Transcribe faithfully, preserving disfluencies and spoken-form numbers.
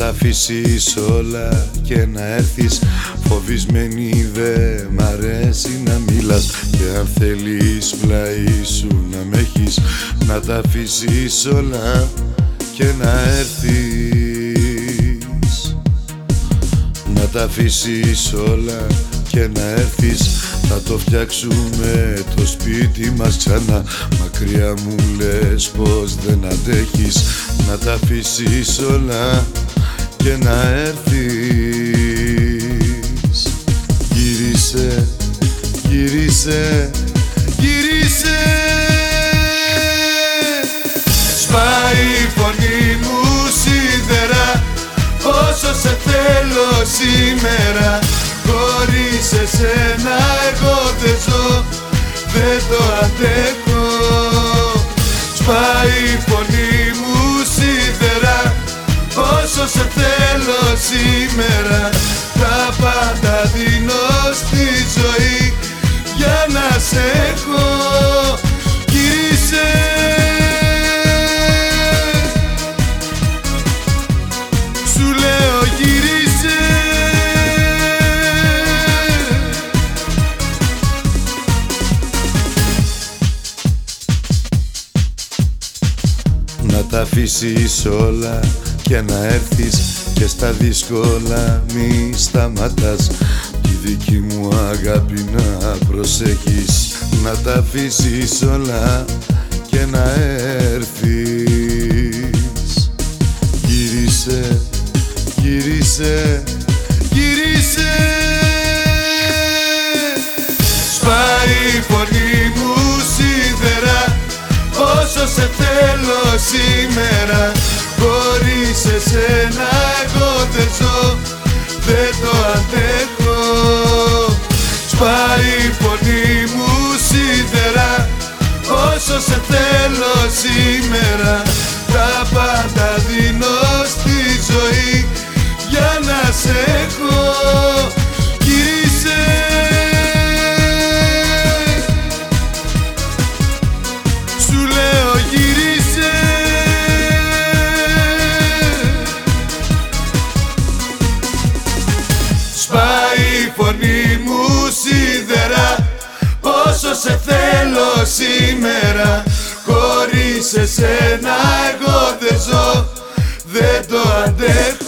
τα αφήσεις όλα και να έρθεις φοβισμένη, δε μ' αρέσει να μιλάς. Και αν θέλεις πλάι σου να μ' έχεις, να τα αφήσεις όλα και να έρθεις. Να τα αφήσεις όλα και να έρθεις, θα το φτιάξουμε το σπίτι μας ξανά. Μακριά μου λες πως δεν αντέχεις, να τα αφήσεις όλα και να έρθεις. Γύρισε, γύρισε, γύρισε. Σπάει η φωνή μου σίδερα, όσο σε θέλω σήμερα. Χωρίς εσένα εγώ δεν ζω, δεν το αντέχω. Σπάει η φωνή μου σίδερα, όσο σε θέλω σήμερα. Τα πάντα δίνω στη ζωή για να σε έχω. Γύρισε, σου λέω γύρισε. Να τα αφήσεις όλα και να έρθεις, και στα δύσκολα μη σταματάς. Τη δική μου αγάπη να προσέχεις, να τα αφήσεις όλα και να έρθεις. Γύρισε, γύρισε, γύρισε. Σπάει η φωνή μου σίδερα, όσο σε θέλω σήμερα. Χωρίς εσένα εγώ δεν ζω, δεν το αντέχω. Σπάει η φωνή μου σίδερα, όσο σε θέλω σήμερα. Τα πάντα δίνω στη ζωή για να σε έχω. Γύρισε, σου λέω γύρισε. Σπάει η φωνή μου σίδερα, όσο σε θέλω σήμερα. Χωρίς εσένα εγώ δεν ζω, δεν το αντέχω.